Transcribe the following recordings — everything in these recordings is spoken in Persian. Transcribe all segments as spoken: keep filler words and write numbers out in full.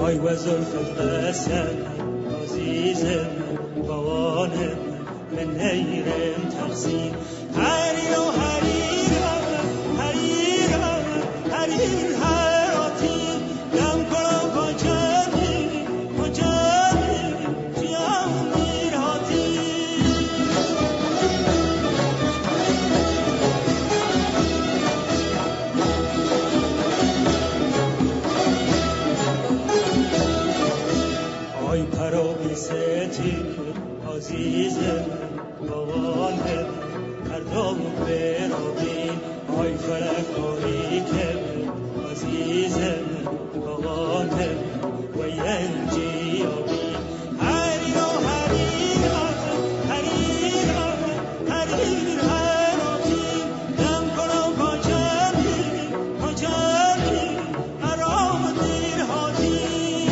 آی و زلفت قسم عزیزم بوانم من نیرم تقسیم هری و هریرم هریرم هریر هراتی دم کنم کجمی کجمی جیام میرهاتی آی پرابی ستی عزیزم بوانم مردم برابین آی فلک آریکم عزیزم بوانم و ینجی آبین هری و هریرم هریرم هریر هراتی دم کنم کجمی کجمی ارام دیر هاتی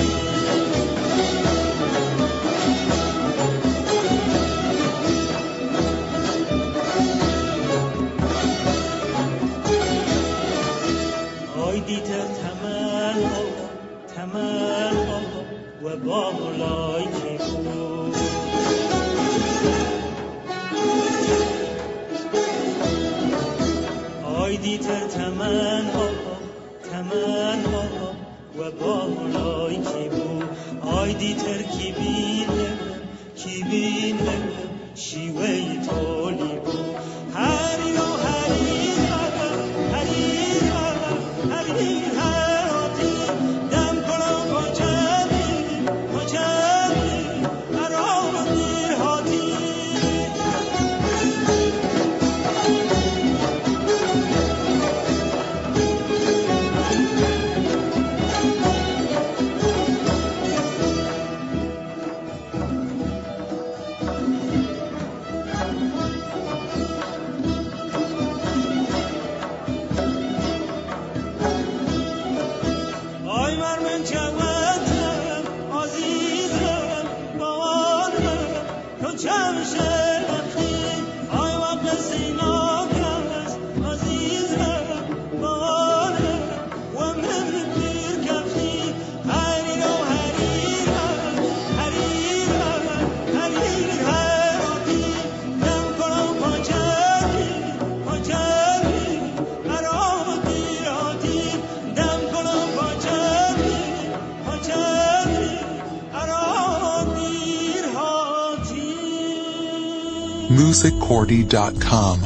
دیتر تمن تمن و بالای کی بود آی دیتر تمن تمن و بالای کی بود آی دیتر کی بینم کی بینم شیوه تولی بود هری و هریرم هریرم هریر هراتی دم کنم کجمی کجمی ارام دیر هاتی music cordy dot com